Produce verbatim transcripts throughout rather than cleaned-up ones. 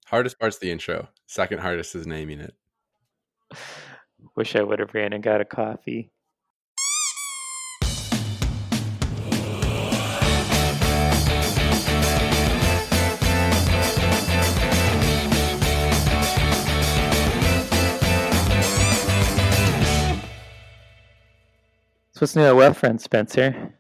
Hardest part's the intro. Second hardest is naming it. Wish I would have ran and got a coffee. So what's new at Wealthfront, Spencer?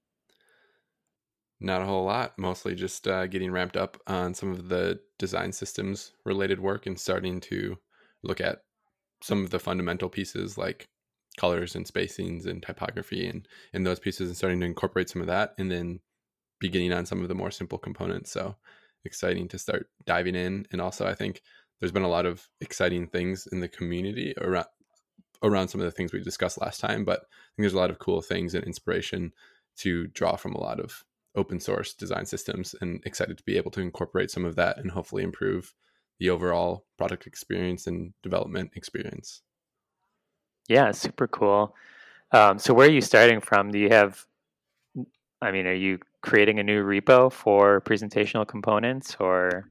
Not a whole lot. Mostly just uh, getting ramped up on some of the design systems related work and starting to look at some of the fundamental pieces like colors and spacings and typography and, and those pieces, and starting to incorporate some of that, and then beginning on some of the more simple components. So exciting to start diving in. And also I think there's been a lot of exciting things in the community around around some of the things we discussed last time, but I think there's a lot of cool things and inspiration to draw from a lot of open source design systems, and excited to be able to incorporate some of that and hopefully improve the overall product experience and development experience. Yeah, super cool. Um, so where are you starting from? Do you have, I mean, are you creating a new repo for presentational components, or?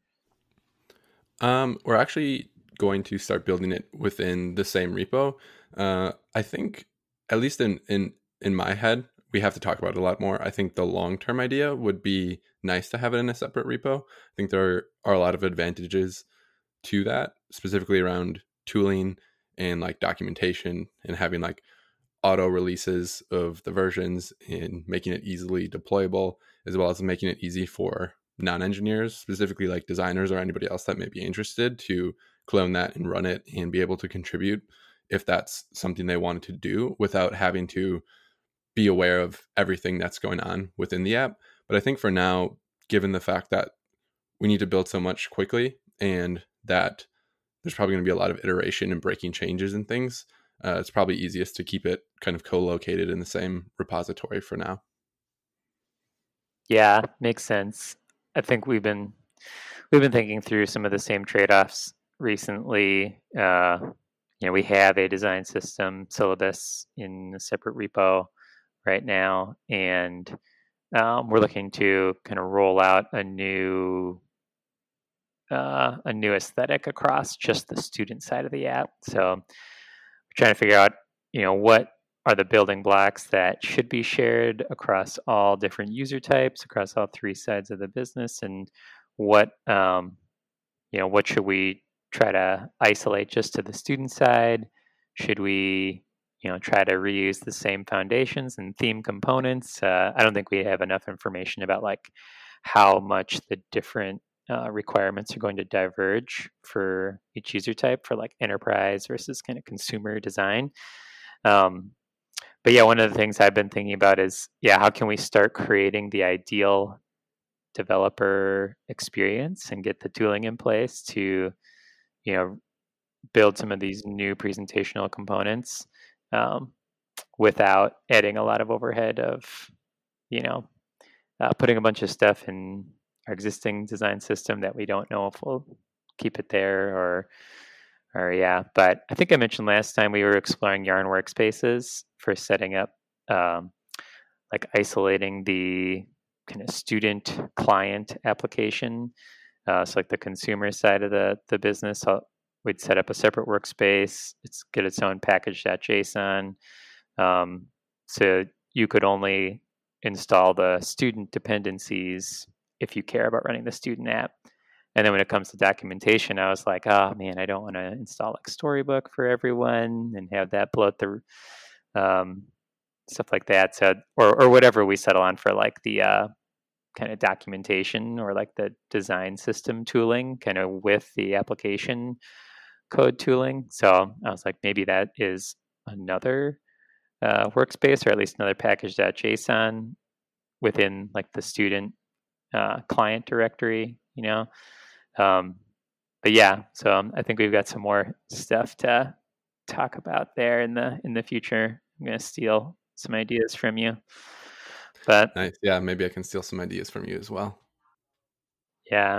Um, we're actually going to start building it within the same repo. Uh, I think, at least in, in, in my head, we have to talk about it a lot more. I think the long-term idea would be nice to have it in a separate repo. I think there are a lot of advantages to that, specifically around tooling and like documentation, and having like auto releases of the versions and making it easily deployable, as well as making it easy for non-engineers, specifically like designers or anybody else that may be interested, to clone that and run it and be able to contribute if that's something they wanted to do, without having to be aware of everything that's going on within the app. But I think for now, given the fact that we need to build so much quickly, and that there's probably going to be a lot of iteration and breaking changes and things, uh, it's probably easiest to keep it kind of co-located in the same repository for now. Yeah, makes sense. I think we've been we've been thinking through some of the same trade-offs recently. Uh, you know, we have a design system syllabus in a separate repo right now, and um, we're looking to kind of roll out a new uh, a new aesthetic across just the student side of the app. So we're trying to figure out, you know, what are the building blocks that should be shared across all different user types, across all three sides of the business, and what um, you know, what should we try to isolate just to the student side? Should we, you know, try to reuse the same foundations and theme components? Uh, I don't think we have enough information about like how much the different uh, requirements are going to diverge for each user type, for like enterprise versus kind of consumer design. Um, but yeah, one of the things I've been thinking about is, yeah, how can we start creating the ideal developer experience and get the tooling in place to, you know, build some of these new presentational components um, without adding a lot of overhead of, you know, uh, putting a bunch of stuff in our existing design system that we don't know if we'll keep it there, or or yeah. But I think I mentioned last time we were exploring Yarn workspaces for setting up um, like isolating the kind of student client application. Uh, so like the consumer side of the the business, I'll, we'd set up a separate workspace. It's get its own package.json. Um, so you could only install the student dependencies if you care about running the student app. And then when it comes to documentation, I was like, oh man, I don't want to install like Storybook for everyone and have that bloat the um, stuff like that. So or or whatever we settle on for like the uh, kind of documentation or like the design system tooling, kind of with the application code tooling. So I was like, maybe that is another uh, workspace, or at least another package.json within like the student uh, client directory, you know. Um, but yeah, so um, I think we've got some more stuff to talk about there in the in the future. I'm gonna steal some ideas from you, but Nice. Yeah, maybe I can steal some ideas from you as well. yeah.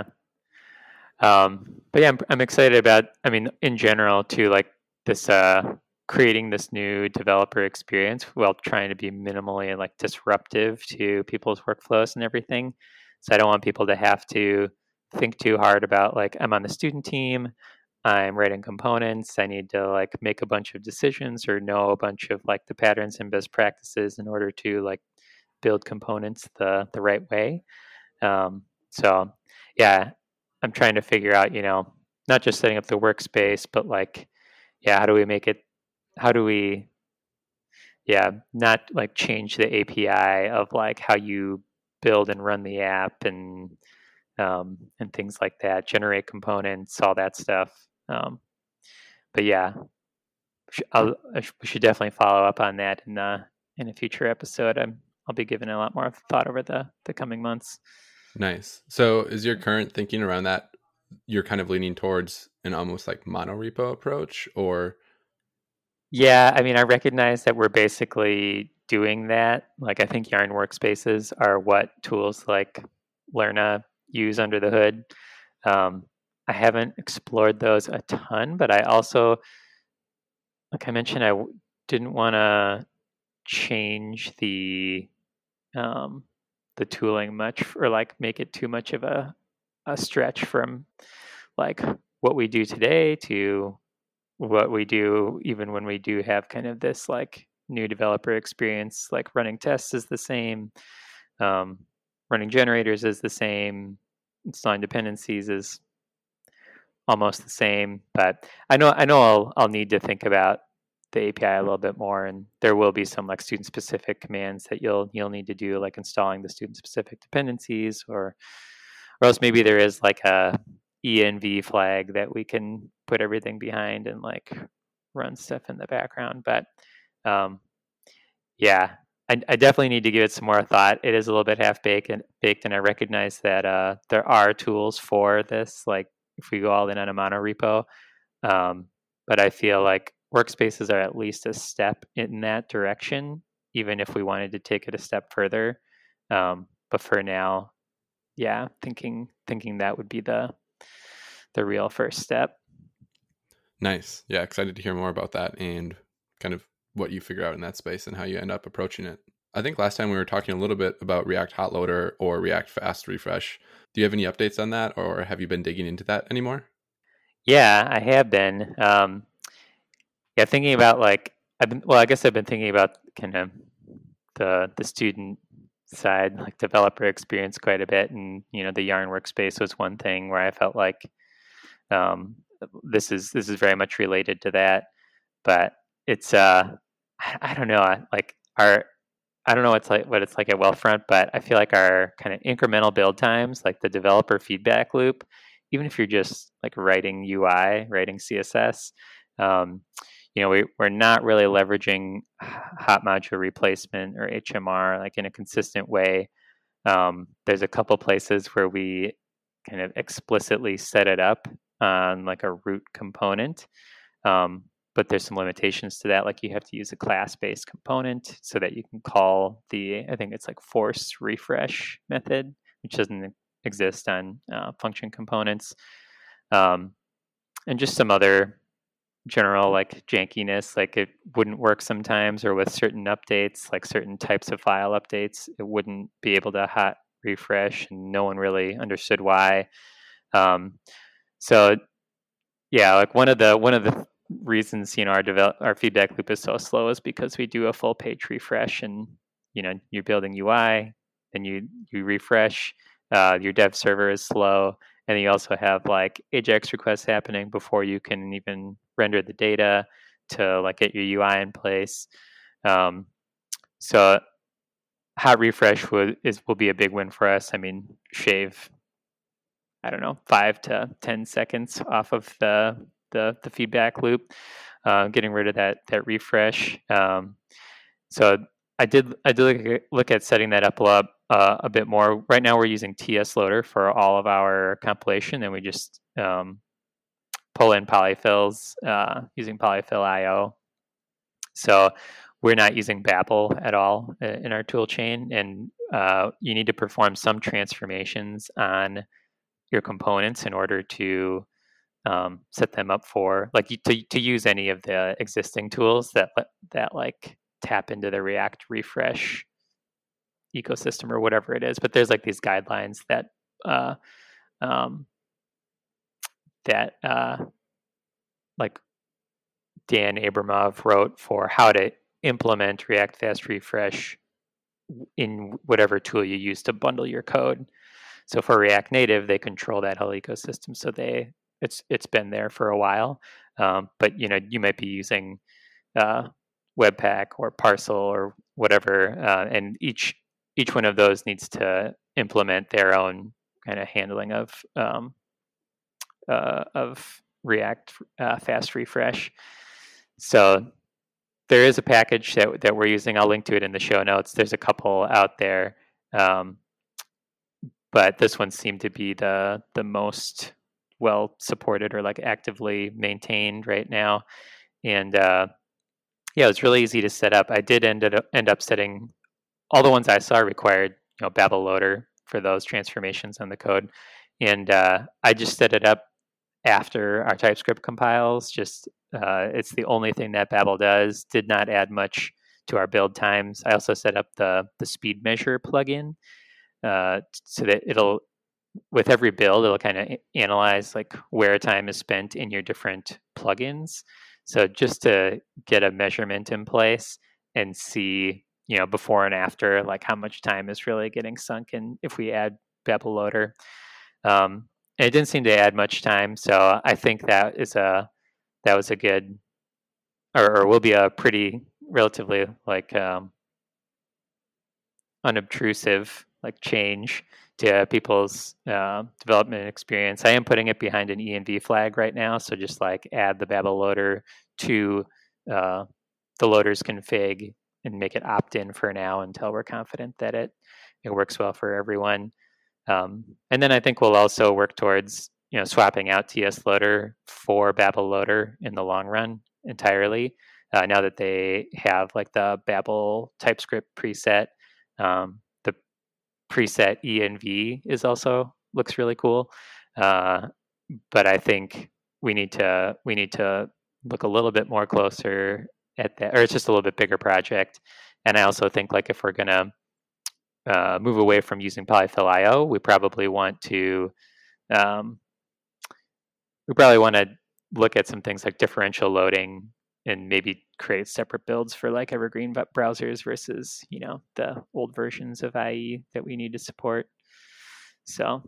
Um, but yeah, I'm, I'm excited about, I mean, in general too, like this, uh, creating this new developer experience while trying to be minimally like disruptive to people's workflows and everything. So I don't want people to have to think too hard about like, I'm on the student team, I'm writing components, I need to like make a bunch of decisions or know a bunch of like the patterns and best practices in order to like build components the the right way. Um, so yeah, I'm trying to figure out, you know, not just setting up the workspace, but like, yeah, how do we make it, how do we, yeah, not like change the A P I of like how you build and run the app and um, and things like that, generate components, all that stuff. Um, but yeah, I'll, we should definitely follow up on that in the in a future episode. I'm I'll be giving a lot more thought over the the coming months. Nice. So is your current thinking around that, you're kind of leaning towards an almost like monorepo approach, or? Yeah, I mean, I recognize that we're basically doing that. Like, I think Yarn workspaces are what tools like Lerna use under the hood. Um, I haven't explored those a ton, but I also, like I mentioned, I w- didn't want to change the um, the tooling much, or like make it too much of a a stretch from like what we do today to what we do even when we do have kind of this like new developer experience. Like running tests is the same, um, running generators is the same, installing dependencies is almost the same. But I know I know I'll I'll need to think about the A P I a little bit more, and there will be some like student specific commands that you'll you'll need to do, like installing the student specific dependencies, or or else maybe there is like a env flag that we can put everything behind and like run stuff in the background. But um, yeah, I, I definitely need to give it some more thought. It is a little bit half baked, and baked, and I recognize that uh, there are tools for this. Like if we go all in on a monorepo, um, but I feel like workspaces are at least a step in that direction, even if we wanted to take it a step further. Um, but for now, yeah, thinking thinking that would be the the real first step. Nice. Yeah, excited to hear more about that and kind of what you figure out in that space and how you end up approaching it. I think last time we were talking a little bit about React Hot Loader or React Fast Refresh. Do you have any updates on that, or have you been digging into that anymore? Yeah, I have been. Um, yeah, thinking about like I've been. Well, I guess I've been thinking about kind of the the student side, like developer experience, quite a bit, and you know, the Yarn workspace was one thing where I felt like um, this is this is very much related to that. But it's uh, I, I don't know, I- like our I don't know what's like what it's like at Wealthfront, but I feel like our kind of incremental build times, like the developer feedback loop, even if you're just like writing U I, writing C S S, um, you know, we, we're not really leveraging hot module replacement or H M R like in a consistent way. Um, there's a couple places where we kind of explicitly set it up on like a root component. Um, but there's some limitations to that. Like you have to use a class-based component so that you can call the, I think it's like force refresh method, which doesn't exist on uh, function components. Um, and just some other general like jankiness, like it wouldn't work sometimes, or with certain updates, like certain types of file updates, it wouldn't be able to hot refresh, and no one really understood why. Um, so yeah, like one of the one of the reasons, you know, our develop our feedback loop is so slow is because we do a full page refresh, and you know, you're building U I, and you you refresh, uh, your dev server is slow, and you also have like Ajax requests happening before you can even render the data to like get your U I in place. Um, so hot refresh would is will be a big win for us. I mean, shave, I don't know, five to ten seconds off of the the, the feedback loop, uh, getting rid of that that refresh. Um, so I did I did look at, look at setting that up uh, a bit more. Right now we're using T S Loader for all of our compilation, and we just um, pull in polyfills uh, using polyfill I O. So we're not using Babel at all in our tool chain, and uh, you need to perform some transformations on your components in order to um, set them up for like to, to use any of the existing tools that that like tap into the React refresh ecosystem or whatever it is. But there's like these guidelines that uh, um, that uh, like Dan Abramov wrote for how to implement React Fast Refresh in whatever tool you use to bundle your code. So for React Native, they control that whole ecosystem. So they it's it's been there for a while, um, but you know you might be using uh, Webpack or Parcel or whatever, uh, and each each one of those needs to implement their own kind of handling of um, uh, of React uh, Fast Refresh. So there is a package that that we're using. I'll link to it in the show notes. There's a couple out there, um, but this one seemed to be the the most well supported or like actively maintained right now. And uh, yeah, it's really easy to set up. I did end up end up setting all the ones I saw required, you know, Babel loader for those transformations on the code, and uh, I just set it up after our TypeScript compiles. Just uh, it's the only thing that Babel does. Did not add much to our build times. I also set up the the speed measure plugin uh, so that it'll with every build it'll kind of analyze like where time is spent in your different plugins. So just to get a measurement in place and see, you know, before and after, like how much time is really getting sunk in if we add Babel loader. Um, and it didn't seem to add much time, so I think that is a that was a good, or, or will be a pretty relatively like um, unobtrusive like change to people's uh, development experience. I am putting it behind an E N V flag right now, so just like add the Babel loader to uh, the loaders config and make it opt-in for now until we're confident that it it works well for everyone. Um, and then I think we'll also work towards, you know, swapping out T S Loader for Babel Loader in the long run entirely. Uh, now that they have like the Babel TypeScript preset, um, the preset E N V is also looks really cool. Uh, but I think we need to we need to look a little bit more closer at that, or it's just a little bit bigger project. And I also think like if we're gonna Uh, move away from using polyfill I O, we probably want to um, we probably want to look at some things like differential loading and maybe create separate builds for like evergreen browsers versus, you know, the old versions of I E that we need to support. So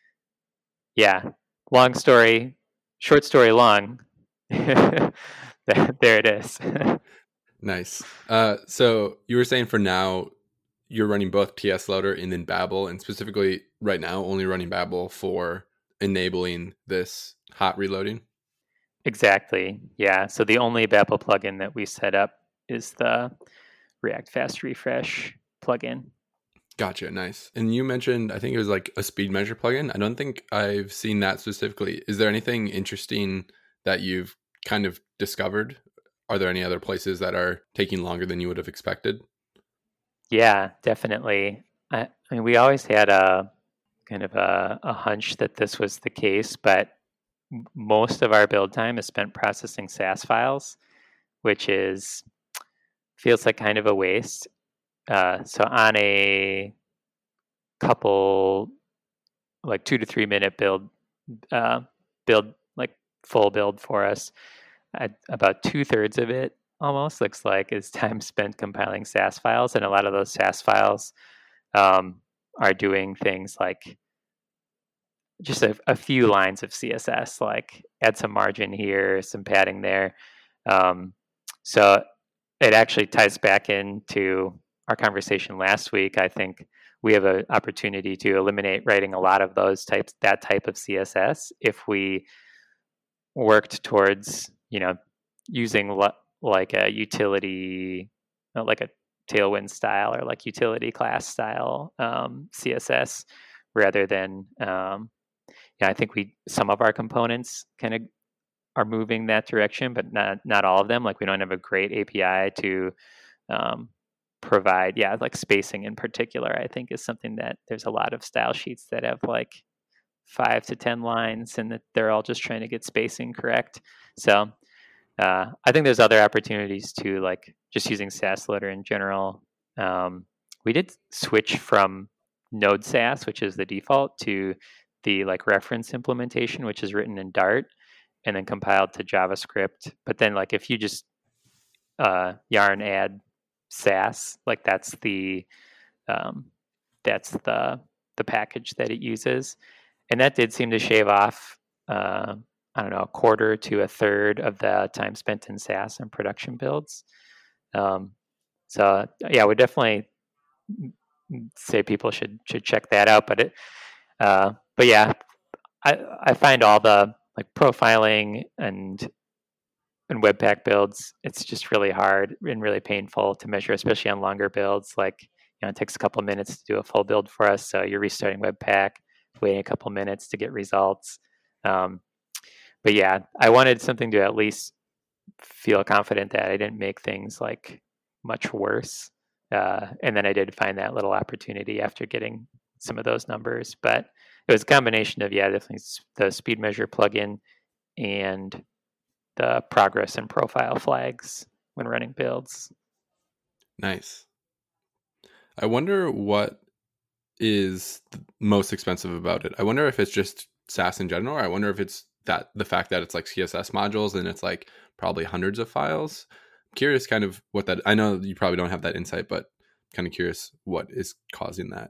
yeah, long story, short story long. there, there it is. Nice. Uh, so you were saying for now, you're running both T S Loader and then Babel, and specifically right now only running Babel for enabling this hot reloading? Exactly. Yeah. So the only Babel plugin that we set up is the React Fast Refresh plugin. Gotcha. Nice. And you mentioned, I think it was like a speed measure plugin. I don't think I've seen that specifically. Is there anything interesting that you've kind of discovered? Are there any other places that are taking longer than you would have expected? Yeah, definitely. I, I mean, we always had a kind of a, a hunch that this was the case, but most of our build time is spent processing Sass files, which is feels like kind of a waste. Uh, so on a couple, like two to three minute build, uh, build like full build for us, I, about two thirds of it almost looks like is time spent compiling Sass files, and a lot of those Sass files um, are doing things like just a, a few lines of C S S, like add some margin here, some padding there. Um, so it actually ties back into our conversation last week. I think we have an opportunity to eliminate writing a lot of those types, that type of C S S, if we worked towards, you know, using lo- like a utility, like a Tailwind style or like utility class style um, C S S rather than, um, yeah, I think we some of our components kind of are moving that direction, but not not all of them. Like we don't have a great A P I to um, provide, yeah, like spacing in particular. I think is something that there's a lot of style sheets that have like five to ten lines, and that they're all just trying to get spacing correct. So uh, I think there's other opportunities to like just using Sass Loader in general. Um, we did switch from Node Sass, which is the default, to the like reference implementation, which is written in Dart and then compiled to JavaScript. But then like if you just uh, yarn add Sass, like that's the um, that's the the package that it uses, and that did seem to shave off uh, I don't know a quarter to a third of the time spent in Sass and production builds. Um, so yeah, I would definitely say people should should check that out. But it, uh, but yeah, I I find all the like profiling and and Webpack builds, it's just really hard and really painful to measure, especially on longer builds. Like, you know, it takes a couple minutes to do a full build for us. So you're restarting Webpack, waiting a couple minutes to get results. Um, but yeah, I wanted something to at least feel confident that I didn't make things like much worse. Uh, and then I did find that little opportunity after getting some of those numbers. But it was a combination of, yeah, definitely the speed measure plugin and the progress and profile flags when running builds. Nice. I wonder what is most expensive about it. I wonder if it's just Sass in general, or I wonder if it's that the fact that it's like C S S modules and it's like probably hundreds of files. I'm curious kind of what that, I know you probably don't have that insight, but kind of curious what is causing that.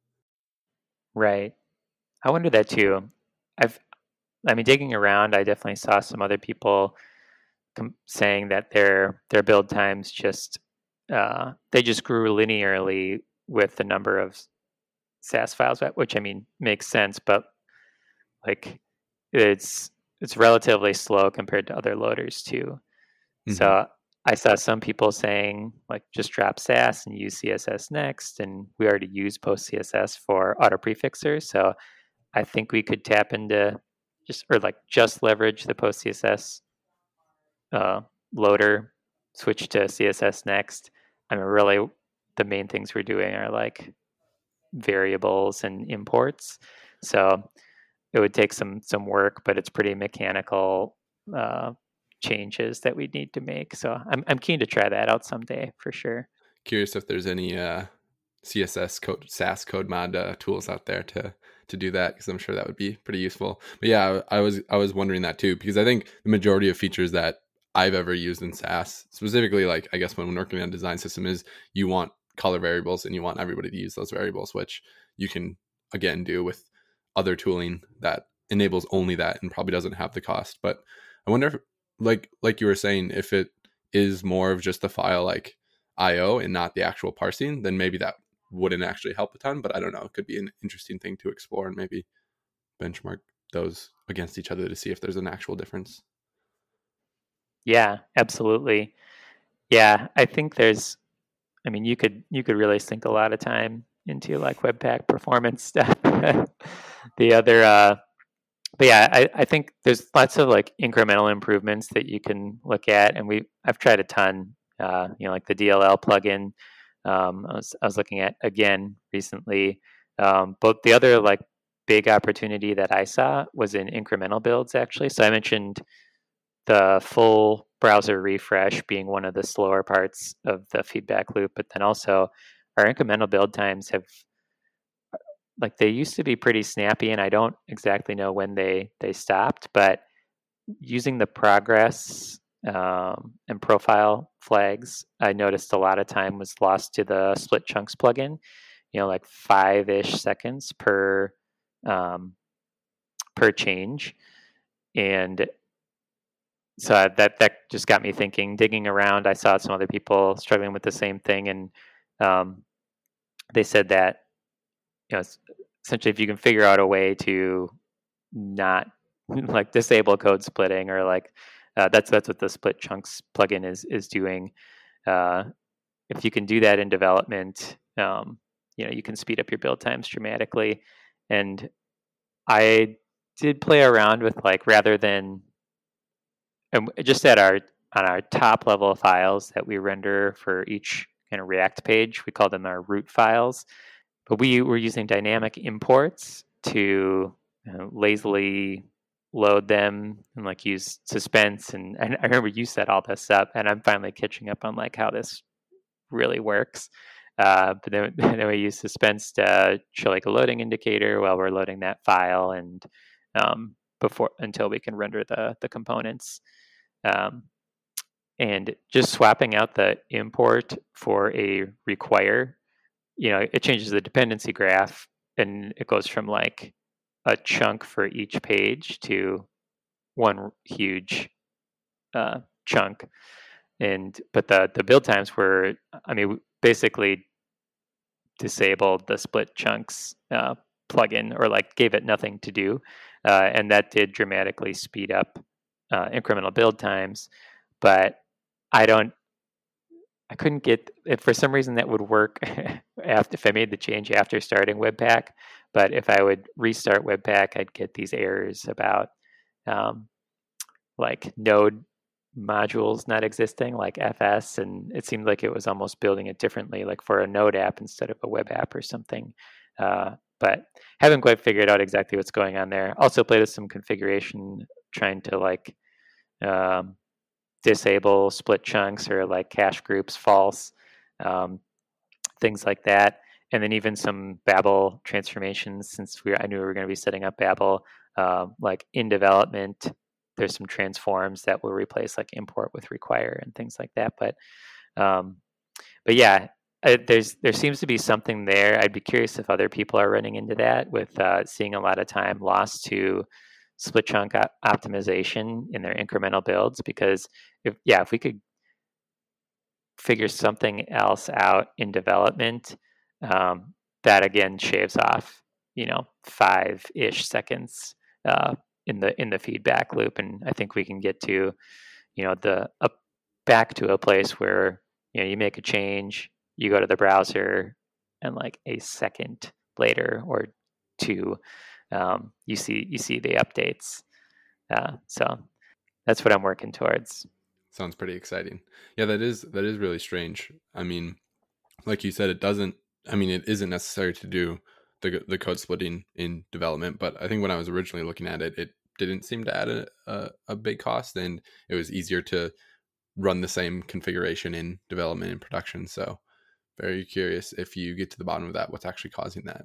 Right. I wonder that too. I've, I mean, digging around, I definitely saw some other people com- saying that their their build times just uh, they just grew linearly with the number of Sass files, which I mean makes sense, but like it's it's relatively slow compared to other loaders too. Mm-hmm. So I saw some people saying like just drop Sass and use C S S next, and we already use Post C S S for auto prefixers, so I think we could tap into just or like just leverage the Post C S S uh, loader, switch to C S S next. I mean, really, the main things we're doing are like variables and imports. So it would take some some work, but it's pretty mechanical uh, changes that we need to make. So I'm I'm keen to try that out someday for sure. Curious if there's any uh, C S S code, Sass code mod uh, tools out there to to do that, because I'm sure that would be pretty useful. But yeah, I was I was wondering that too, because I think the majority of features that I've ever used in Sass, specifically like I guess when working on a design system, is you want color variables and you want everybody to use those variables, which you can again do with other tooling that enables only that and probably doesn't have the cost. But I wonder if, like like you were saying, if it is more of just the file like I O and not the actual parsing, then maybe that wouldn't actually help a ton. But I don't know, it could be an interesting thing to explore and maybe benchmark those against each other to see if there's an actual difference. Yeah, absolutely. Yeah, I think there's, I mean, you could you could really sink a lot of time into like Webpack performance stuff. The other, uh, but yeah, I, I think there's lots of like incremental improvements that you can look at, and we I've tried a ton. Uh, you know, like the D L L plugin. Um, I was I was looking at again recently. Um, but the other like big opportunity that I saw was in incremental builds actually. So I mentioned the full browser refresh being one of the slower parts of the feedback loop, but then also our incremental build times have, like, they used to be pretty snappy, and I don't exactly know when they they stopped, but using the progress um, and profile flags, I noticed a lot of time was lost to the split chunks plugin, you know, like five-ish seconds per um, per change. And so that that just got me thinking, digging around. I saw some other people struggling with the same thing, and um, they said that, you know, essentially if you can figure out a way to not like disable code splitting, or like uh, that's that's what the split chunks plugin is is doing. Uh, if you can do that in development, um, you know, you can speed up your build times dramatically. And I did play around with, like, rather than and just at our on our top level files that we render for each kind of React page, we call them our root files. But we were using dynamic imports to, you know, lazily load them and like use suspense. And, and I remember you set all this up, and I'm finally catching up on like how this really works. Uh, but then, then we use Suspense to show like a loading indicator while we're loading that file, and um, before until we can render the the components. Um, and just swapping out the import for a require, you know, it changes the dependency graph, and it goes from like a chunk for each page to one huge uh, chunk. And but the the build times were, I mean, basically disabled the split chunks uh, plugin, or like gave it nothing to do, uh, and that did dramatically speed up uh, incremental build times. But I don't, I couldn't get if for some reason that would work after if I made the change after starting Webpack. But if I would restart Webpack, I'd get these errors about um, like node modules not existing, like F S, and it seemed like it was almost building it differently, like for a node app instead of a web app or something. Uh, but haven't quite figured out exactly what's going on there. Also played with some configuration, trying to like um, disable split chunks or like cache groups false, um, things like that. And then even some Babel transformations, since we I knew we were going to be setting up Babel, uh, like in development. There's some transforms that will replace like import with require and things like that. But um, but yeah, I, there's there seems to be something there. I'd be curious if other people are running into that, with uh, seeing a lot of time lost to split chunk op- optimization in their incremental builds. Because if yeah, if we could figure something else out in development, um, that again shaves off, you know, five ish seconds uh, in the in the feedback loop, and I think we can get to, you know, the up back to a place where, you know, you make a change, you go to the browser, and like a second later or two, um, you see you see the updates. Uh, so that's what I'm working towards. Sounds pretty exciting. Yeah, that is that is really strange. I mean, like you said, it doesn't. I mean, it isn't necessary to do the the code splitting in development, but I think when I was originally looking at it, it didn't seem to add a a, a big cost, and it was easier to run the same configuration in development and production. So, very curious if you get to the bottom of that, what's actually causing that.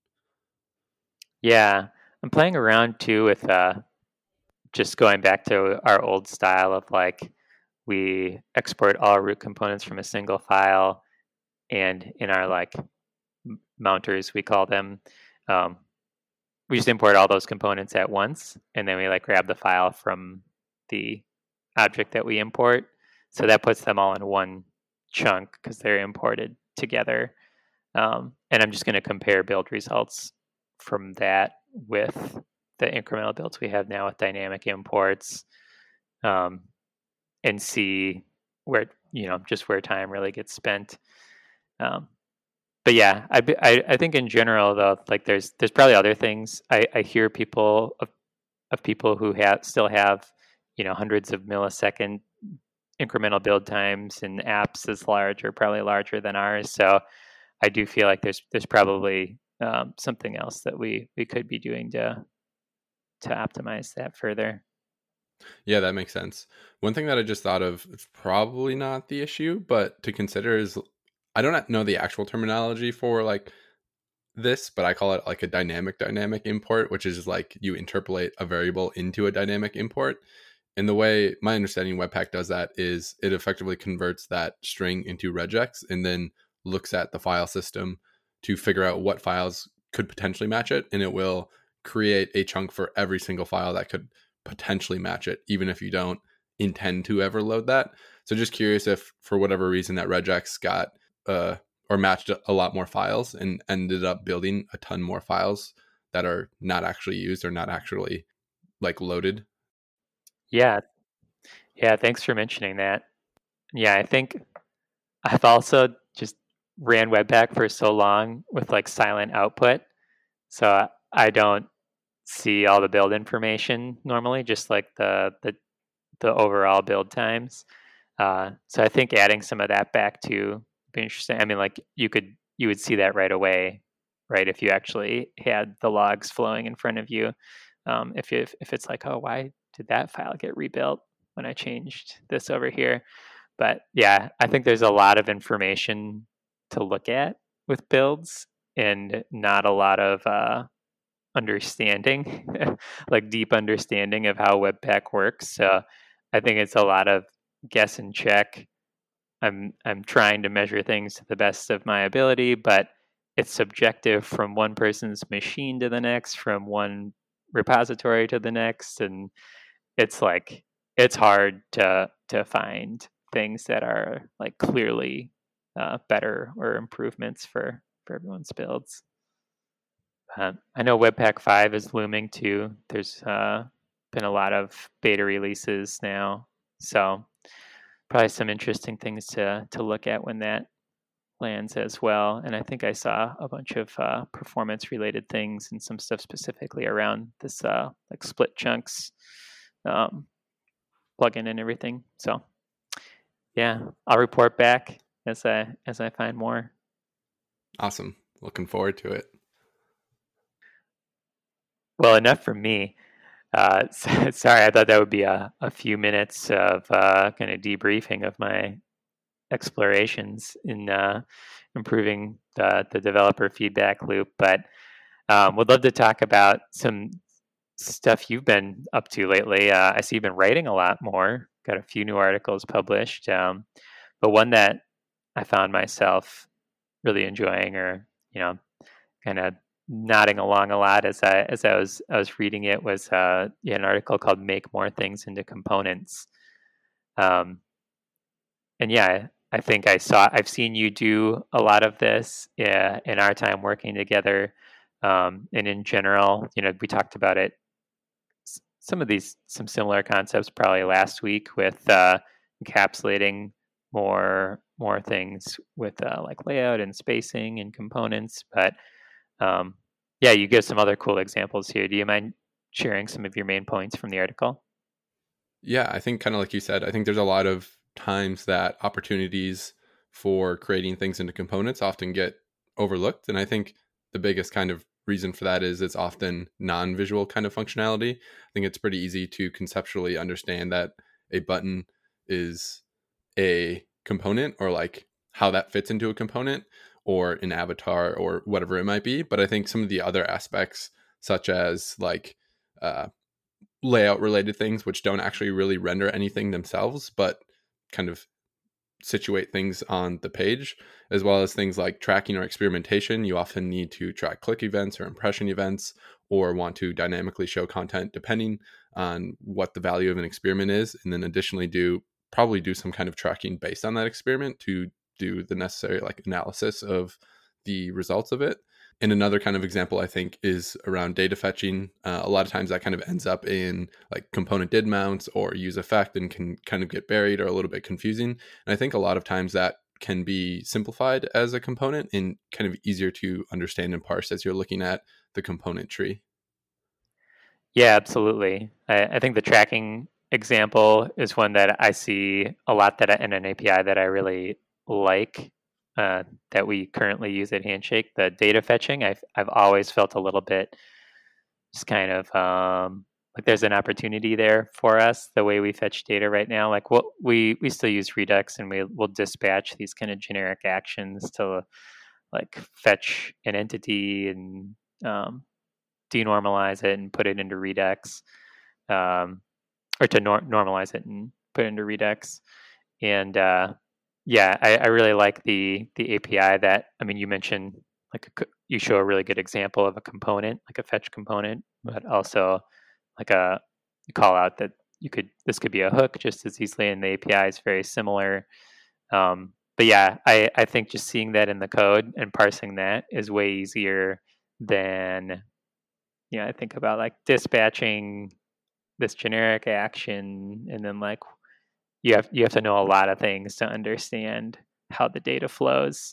Yeah, I'm playing around too with uh, just going back to our old style of like, we export all root components from a single file, and in our like mounters, we call them, um, we just import all those components at once, and then we like grab the file from the object that we import. So that puts them all in one chunk because they're imported together. Um, and I'm just going to compare build results from that with the incremental builds we have now with dynamic imports, um, and see where, you know, just where time really gets spent. Um, but yeah, I, I I think in general though, like there's there's probably other things. I, I hear people of, of people who have still have, you know, hundreds of millisecond incremental build times in apps as large or probably larger than ours. So I do feel like there's there's probably um, something else that we we could be doing to to optimize that further. Yeah, that makes sense. One thing that I just thought of, it's probably not the issue, but to consider is, I don't know the actual terminology for like this, but I call it like a dynamic dynamic import, which is like you interpolate a variable into a dynamic import. And the way my understanding Webpack does that is it effectively converts that string into regex and then looks at the file system to figure out what files could potentially match it. And it will create a chunk for every single file that could potentially match it, even if you don't intend to ever load that. So just curious if for whatever reason that regex got uh, or matched a lot more files and ended up building a ton more files that are not actually used or not actually like loaded. Yeah, yeah. Thanks for mentioning that. Yeah, I think I've also just ran Webpack for so long with like silent output, so I don't see all the build information normally, just like the the the overall build times. Uh, so I think adding some of that back to would be interesting. I mean, like you could you would see that right away, right? If you actually had the logs flowing in front of you. Um, if you if it's like, oh, why did that file get rebuilt when I changed this over here? But yeah, I think there's a lot of information to look at with builds, and not a lot of uh, understanding, like deep understanding of how Webpack works. So I think it's a lot of guess and check. I'm I'm trying to measure things to the best of my ability, but it's subjective from one person's machine to the next, from one repository to the next, and it's like it's hard to to find things that are like clearly uh, better or improvements for for everyone's builds. Uh, I know Webpack five is looming too. There's uh, been a lot of beta releases now, so probably some interesting things to to look at when that lands as well. And I think I saw a bunch of uh, performance related things and some stuff specifically around this uh, like split chunks um, plugin and everything. So yeah, I'll report back as I as I find more. Awesome. Looking forward to it. Well, enough from me. Uh, sorry, I thought that would be a, a few minutes of uh, kind of debriefing of my explorations in uh, improving the, the developer feedback loop. But um, would love to talk about some stuff you've been up to lately. Uh, I see you've been writing a lot more. Got a few new articles published, um, but one that I found myself really enjoying, or you know, kind of nodding along a lot as I as I was I was reading it, was uh, yeah, an article called "Make More Things into Components." Um, and yeah, I think I saw I've seen you do a lot of this yeah, in our time working together, um, and in general, you know, we talked about it. Some of these some similar concepts probably last week with uh, encapsulating more more things with uh, like layout and spacing and components, but um, yeah, you give some other cool examples here. Do you mind sharing some of your main points from the article? Yeah, I think kind of like you said, I think there's a lot of times that opportunities for creating things into components often get overlooked. And I think the biggest kind of reason for that is it's often non-visual kind of functionality. I think it's pretty easy to conceptually understand that a button is a component, or like how that fits into a component or an avatar or whatever it might be. But I think some of the other aspects, such as like uh, layout related things, which don't actually really render anything themselves, but kind of situate things on the page, as well as things like tracking or experimentation. You often need to track click events or impression events, or want to dynamically show content depending on what the value of an experiment is, and then additionally do probably do some kind of tracking based on that experiment to do the necessary like analysis of the results of it. And another kind of example I think is around data fetching. Uh, a lot of times that kind of ends up in like component did mounts or use effect, and can kind of get buried or a little bit confusing. And I think a lot of times that can be simplified as a component and kind of easier to understand and parse as you're looking at the component tree. Yeah, absolutely. I, I think the tracking example is one that I see a lot, that I, in an A P I that I really like, uh, that we currently use at Handshake. The data fetching, I've I've always felt a little bit just kind of um, like there's an opportunity there for us the way we fetch data right now. Like what we we still use Redux, and we will dispatch these kind of generic actions to like fetch an entity and um, denormalize it and put it into Redux, um, or to nor- normalize it and put it into Redux. And uh, yeah, I, I really like the the A P I that, I mean, you mentioned like a, you show a really good example of a component, like a fetch component, but also like a call out that you could, this could be a hook just as easily, and the A P I is very similar. Um, but yeah, I, I think just seeing that in the code and parsing that is way easier than, you know, I think about like dispatching this generic action, and then like you have you have to know a lot of things to understand how the data flows.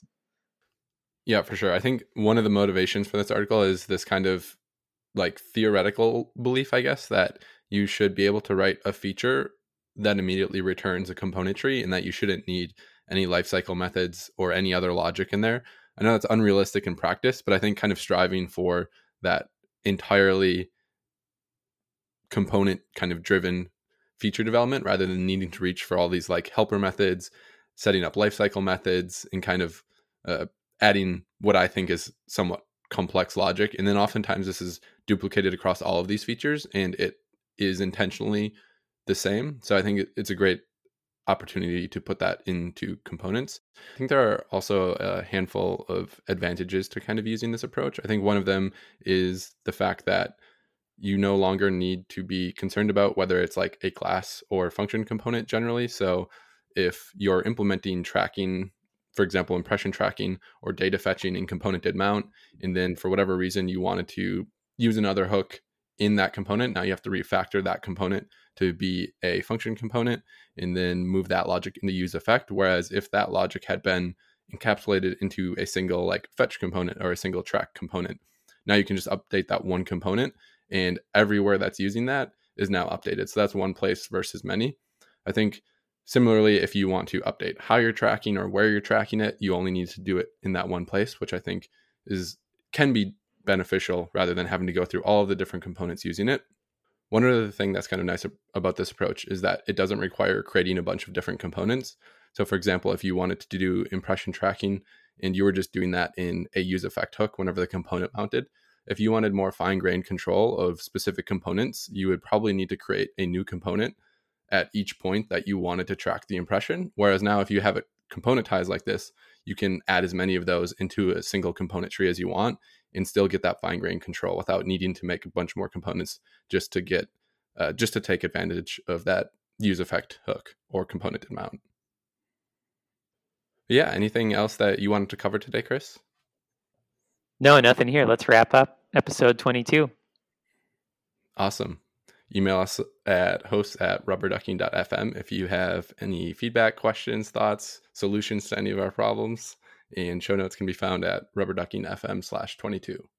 Yeah, for sure. I think one of the motivations for this article is this kind of like theoretical belief, I guess, that you should be able to write a feature that immediately returns a component tree, and that you shouldn't need any lifecycle methods or any other logic in there. I know that's unrealistic in practice, but I think kind of striving for that entirely component kind of driven feature development, rather than needing to reach for all these like helper methods, setting up lifecycle methods, and kind of uh, adding what I think is somewhat complex logic. And then oftentimes this is duplicated across all of these features, and it is intentionally the same. So I think it's a great opportunity to put that into components. I think there are also a handful of advantages to kind of using this approach. I think one of them is the fact that you no longer need to be concerned about whether it's like a class or function component generally. So if you're implementing tracking, for example, impression tracking or data fetching in component did mount, and then for whatever reason you wanted to use another hook in that component, now you have to refactor that component to be a function component and then move that logic into use effect. Whereas if that logic had been encapsulated into a single like fetch component or a single track component, now you can just update that one component, and everywhere that's using that is now updated. So that's one place versus many. I think similarly, if you want to update how you're tracking or where you're tracking it, you only need to do it in that one place, which I think is can be beneficial rather than having to go through all of the different components using it. One other thing that's kind of nice about this approach is that it doesn't require creating a bunch of different components. So for example, if you wanted to do impression tracking and you were just doing that in a use effect hook whenever the component mounted, if you wanted more fine-grained control of specific components, you would probably need to create a new component at each point that you wanted to track the impression. Whereas now if you have it componentized like this, you can add as many of those into a single component tree as you want and still get that fine-grained control without needing to make a bunch more components just to get uh, just to take advantage of that use effect hook or component did mount. Yeah, anything else that you wanted to cover today, Chris? No, nothing here. Let's wrap up episode twenty-two. Awesome. Email us at hosts at rubberducking dot f m if you have any feedback, questions, thoughts, solutions to any of our problems. And show notes can be found at rubberduckingfm slash 22.